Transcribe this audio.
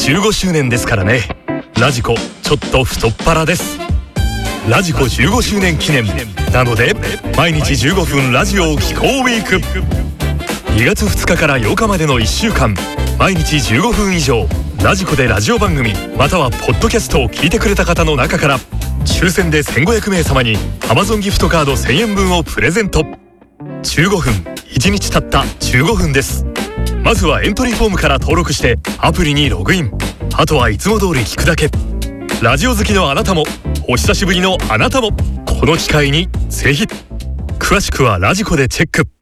15周年ですからね。ラジコちょっと太っ腹です。ラジコ15周年記念なので、毎日15分ラジオを聴こうウィーク。2月2日から8日までの1週間、毎日15分以上ラジコでラジオ番組またはポッドキャストを聞いてくれた方の中から抽選で1500名様に Amazon ギフトカード1000円分をプレゼント。15分、1日たった15分です。まずはエントリーフォームから登録してアプリにログイン。あとはいつも通り聞くだけ。ラジオ好きのあなたも、お久しぶりのあなたも、この機会にぜひ。詳しくはラジコでチェック。